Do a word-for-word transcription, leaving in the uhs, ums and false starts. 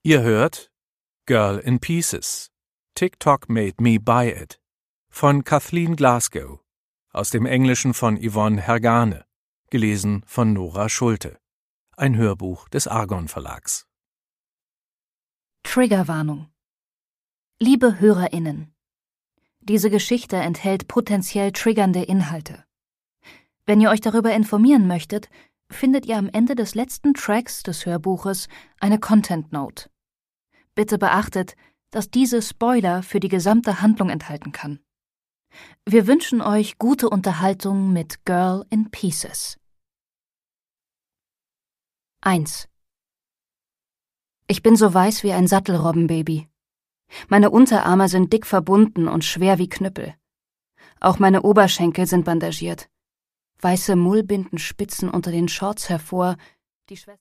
Ihr hört Girl in Pieces. TikTok made me buy it von Kathleen Glasgow, aus dem Englischen von Yvonne Hergane, gelesen von Nora Schulte. Ein Hörbuch des Argon Verlags. Triggerwarnung. Liebe HörerInnen, diese Geschichte enthält potenziell triggernde Inhalte. Wenn ihr euch darüber informieren möchtet, findet ihr am Ende des letzten Tracks des Hörbuches eine Content Note. Bitte beachtet, dass diese Spoiler für die gesamte Handlung enthalten kann. Wir wünschen euch gute Unterhaltung mit Girl in Pieces. eins. Ich bin so weiß wie ein Sattelrobbenbaby. Meine Unterarme sind dick verbunden und schwer wie Knüppel. Auch meine Oberschenkel sind bandagiert. Weiße Mullbinden spitzen unter den Shorts hervor, die Schwester